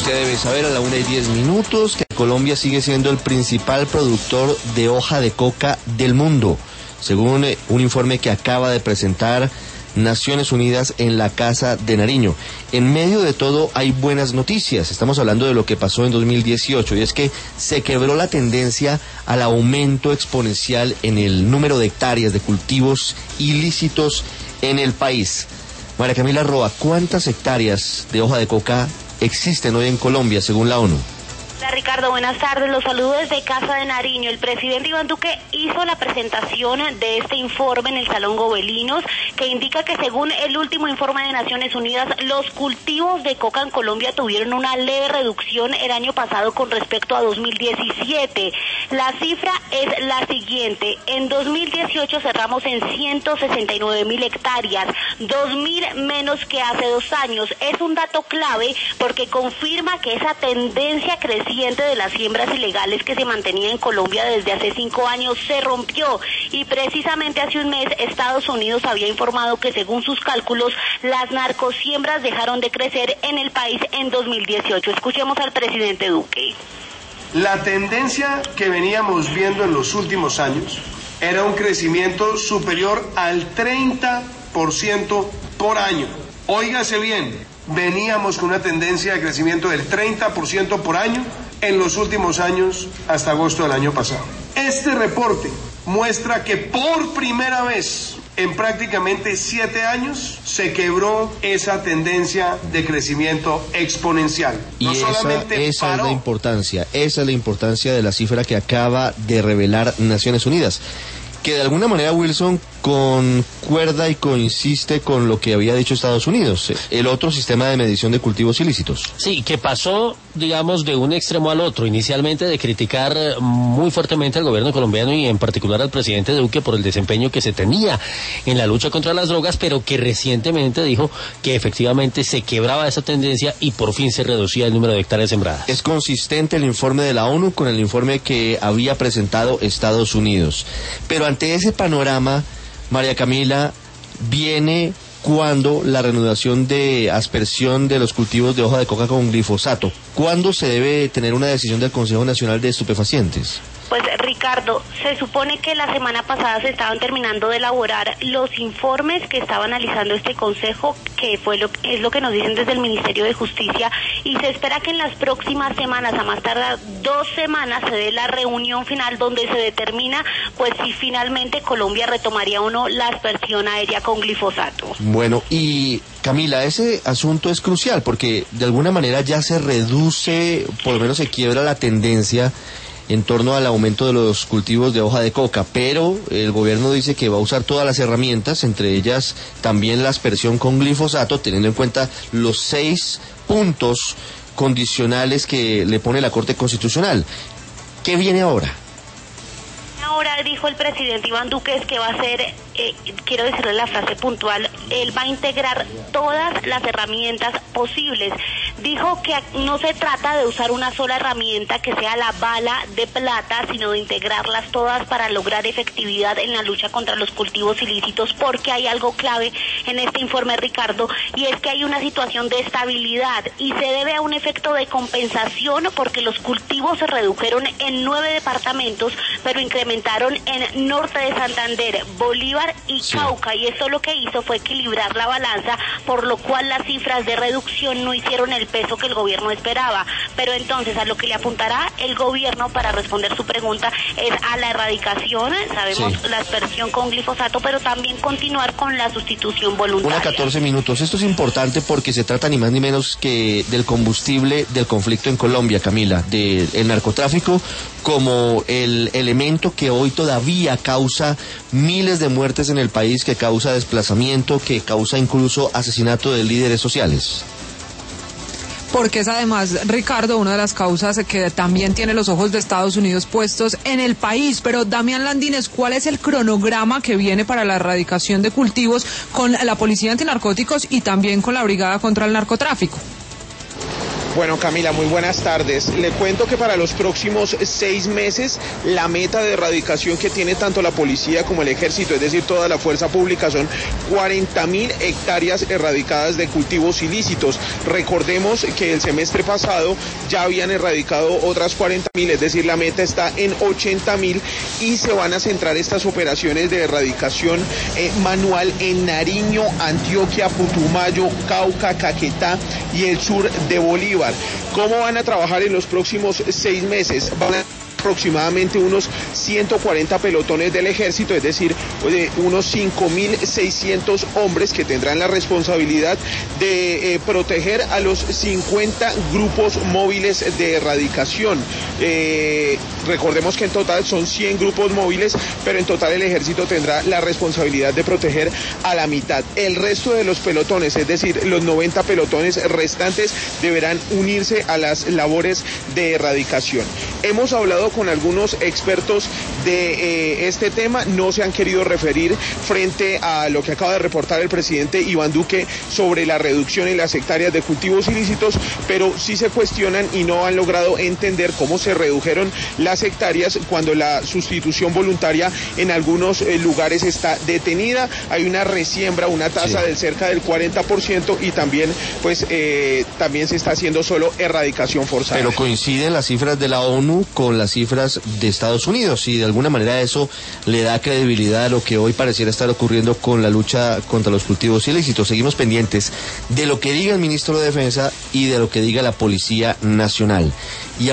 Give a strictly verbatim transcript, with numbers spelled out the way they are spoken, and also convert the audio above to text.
Usted debe saber a la una y diez minutos que Colombia sigue siendo el principal productor de hoja de coca del mundo, según un informe que acaba de presentar Naciones Unidas en la Casa de Nariño. En medio de todo hay buenas noticias. Estamos hablando de lo que pasó en dos mil dieciocho, y es que se quebró la tendencia al aumento exponencial en el número de hectáreas de cultivos ilícitos en el país. María Camila Roa, ¿cuántas hectáreas de hoja de coca existen hoy en Colombia según la ONU? Hola Ricardo, buenas tardes. Los saludos desde Casa de Nariño. El presidente Iván Duque hizo la presentación de este informe en el Salón Gobelinos, que indica que según el último informe de Naciones Unidas, los cultivos de coca en Colombia tuvieron una leve reducción el año pasado con respecto a dos mil diecisiete. La cifra es la siguiente: en dos mil dieciocho cerramos en ciento sesenta y nueve mil hectáreas, dos mil menos que hace dos años. Es un dato clave porque confirma que esa tendencia creciente de las siembras ilegales que se mantenía en Colombia desde hace cinco años se rompió, y precisamente hace un mes Estados Unidos había informado que según sus cálculos las narcosiembras dejaron de crecer en el país en dos mil dieciocho. Escuchemos al presidente Duque. La tendencia que veníamos viendo en los últimos años era un crecimiento superior al treinta por ciento por año. Óigase bien, veníamos con una tendencia de crecimiento del treinta por ciento por año en los últimos años hasta agosto del año pasado. Este reporte muestra que por primera vez en prácticamente siete años se quebró esa tendencia de crecimiento exponencial. Y no esa, solamente esa paró. es la importancia, esa es la importancia de la cifra que acaba de revelar Naciones Unidas, que de alguna manera, Wilson, concuerda y coincide con lo que había dicho Estados Unidos, el otro sistema de medición de cultivos ilícitos. Sí, que pasó, digamos, de un extremo al otro, inicialmente de criticar muy fuertemente al gobierno colombiano y en particular al presidente Duque por el desempeño que se tenía en la lucha contra las drogas, pero que recientemente dijo que efectivamente se quebraba esa tendencia y por fin se reducía el número de hectáreas sembradas. Es consistente el informe de la ONU con el informe que había presentado Estados Unidos. Pero ante ese panorama, María Camila, viene cuando la reanudación de aspersión de los cultivos de hoja de coca con glifosato. ¿Cuándo se debe tener una decisión del Consejo Nacional de Estupefacientes? Pues Ricardo, se supone que la semana pasada se estaban terminando de elaborar los informes que estaba analizando este consejo, que fue lo es lo que nos dicen desde el Ministerio de Justicia, y se espera que en las próximas semanas, a más tardar dos semanas, se dé la reunión final donde se determina pues si finalmente Colombia retomaría o no la aspersión aérea con glifosato. Bueno, y Camila, ese asunto es crucial porque de alguna manera ya se reduce, por lo menos se quiebra la tendencia en torno al aumento de los cultivos de hoja de coca, pero el gobierno dice que va a usar todas las herramientas, entre ellas también la aspersión con glifosato, teniendo en cuenta los seis puntos condicionales que le pone la Corte Constitucional. ¿Qué viene ahora? Ahora dijo el presidente Iván Duque es que va a ser, eh, quiero decirle la frase puntual, él va a integrar todas las herramientas posibles. Dijo que no se trata de usar una sola herramienta que sea la bala de plata, sino de integrarlas todas para lograr efectividad en la lucha contra los cultivos ilícitos, porque hay algo clave en este informe, Ricardo, y es que hay una situación de estabilidad y se debe a un efecto de compensación porque los cultivos se redujeron en nueve departamentos, pero incrementaron en norte de Santander, Bolívar y sí. Cauca, y esto lo que hizo fue equilibrar la balanza, por lo cual las cifras de reducción no hicieron el peso que el gobierno esperaba. Pero entonces a lo que le apuntará el gobierno para responder su pregunta es a la erradicación, sabemos sí. la aspersión con glifosato, pero también continuar con la sustitución voluntaria. Una catorce minutos, esto es importante porque se trata ni más ni menos que del combustible del conflicto en Colombia, Camila, del narcotráfico como el elemento que hoy todavía causa miles de muertes en el país, que causa desplazamiento, que causa incluso asesinato de líderes sociales. Porque es además, Ricardo, una de las causas que también tiene los ojos de Estados Unidos puestos en el país. Pero Damián Landines, ¿cuál es el cronograma que viene para la erradicación de cultivos con la Policía Antinarcóticos y también con la Brigada contra el Narcotráfico? Bueno, Camila, muy buenas tardes. Le cuento que para los próximos seis meses la meta de erradicación que tiene tanto la policía como el ejército, es decir, toda la fuerza pública, son cuarenta mil hectáreas erradicadas de cultivos ilícitos. Recordemos que el semestre pasado ya habían erradicado otras cuarenta mil, es decir, la meta está en ochenta mil y se van a centrar estas operaciones de erradicación eh, manual en Nariño, Antioquia, Putumayo, Cauca, Caquetá y el sur de Bolívar. ¿Cómo van a trabajar en los próximos seis meses? Van a aproximadamente unos ciento cuarenta pelotones del ejército, es decir, de unos cinco mil seiscientos hombres que tendrán la responsabilidad de eh, proteger a los cincuenta grupos móviles de erradicación. Eh, recordemos que en total son cien grupos móviles, pero en total el ejército tendrá la responsabilidad de proteger a la mitad. El resto de los pelotones, es decir, los noventa pelotones restantes, deberán unirse a las labores de erradicación. Hemos hablado con algunos expertos de eh, este tema, no se han querido referir frente a lo que acaba de reportar el presidente Iván Duque sobre la reducción en las hectáreas de cultivos ilícitos, pero sí se cuestionan y no han logrado entender cómo se redujeron las hectáreas cuando la sustitución voluntaria en algunos eh, lugares está detenida. Hay una resiembra, una tasa sí. del cerca del cuarenta por ciento y también pues eh, también se está haciendo solo erradicación forzada. Pero coinciden las cifras de la ONU con las cifras de Estados Unidos y de alguna manera eso le da credibilidad a lo que hoy pareciera estar ocurriendo con la lucha contra los cultivos ilícitos. Seguimos pendientes de lo que diga el ministro de Defensa y de lo que diga la Policía Nacional. Y